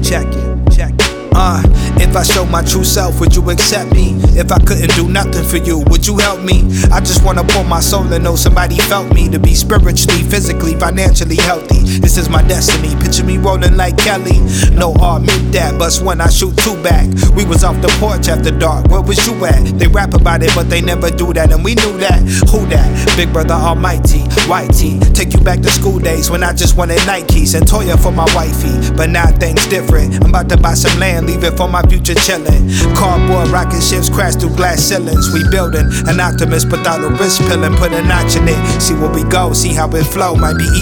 Check it, check it. If I show my true self, would you accept me? If I couldn't do nothing for you, would you help me? I just wanna pour my soul and know somebody felt me. To be spiritually, physically, financially healthy. This is my destiny, picture me rolling like Kelly. No meet that, bust when I shoot two back. We was off the porch after dark, where was you at? They rap about it, but they never do that, and we knew that. Who that? Big brother almighty, white tee. Take you back to school days when I just wanted Nikes and Toya for my wifey. But now things different, I'm about to buy some land, leave it for my future chillin'. Cardboard rocket ships crash through glass ceilings. We building an optimist, put out a wrist pill and put a notch in it. See where we go, see how it flow, might be easy.